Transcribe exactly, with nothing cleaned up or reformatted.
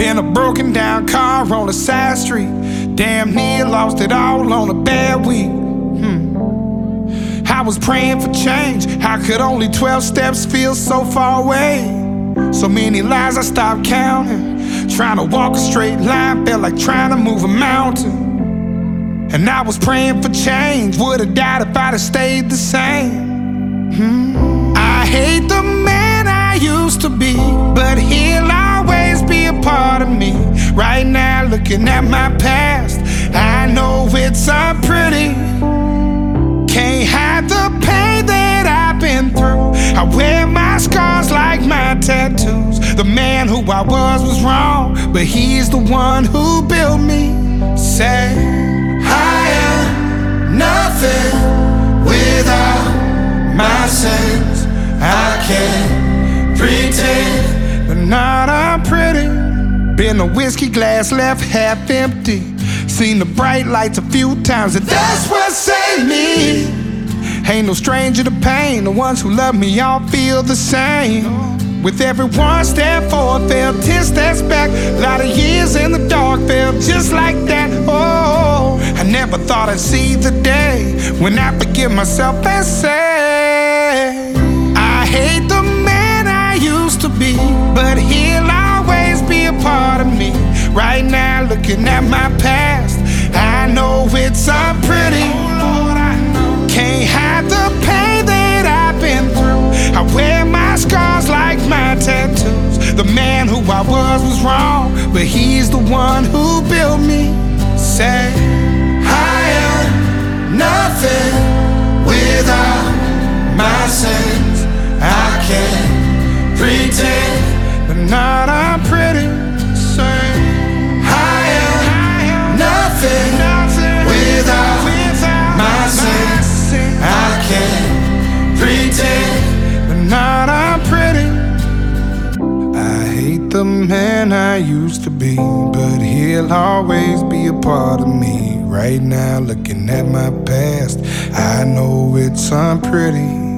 Been a broken down car on a side street. Damn near lost it all on a bad week. Hmm. I was praying for change. How could only twelve steps feel so far away? So many lies I stopped counting. Trying to walk a straight line felt like trying to move a mountain. And I was praying for change. Would've died if I'd have stayed the same. Hmm. I hate the man I used to be, but he'll always be a part of me. Right now, looking at my past, I know it's unpretty. Can't hide the pain that I've been through. I wear my scars like my tattoos. The man who I was was wrong, but he's the one who built me. Say, I am nothing without my sins. I can't pretend but not unpretty. Been a whiskey glass left half empty. Seen the bright lights a few times, and that's what saved me. Ain't no stranger to pain. The ones who love me all feel the same. With every one step forward, felt ten steps back. A lot of years in the dark felt just like that. Oh, I never thought I'd see the day when I forgive myself and say, I hate the man I used to be, but he'll always be a part of me. Right now, looking at my past, I know it's unpretty. Can't hide the pain that I've been through. I wear my scars like my tattoos. The man who I was was wrong, but he's the one who built me. Say, I am nothing without my sins. I can't pretend but not unpretty. Say, I am nothing without my sins. I can't pretend but not unpretty. I hate the man I used to be, but he'll always be a part of me. Right now, looking at my past, I know it's unpretty.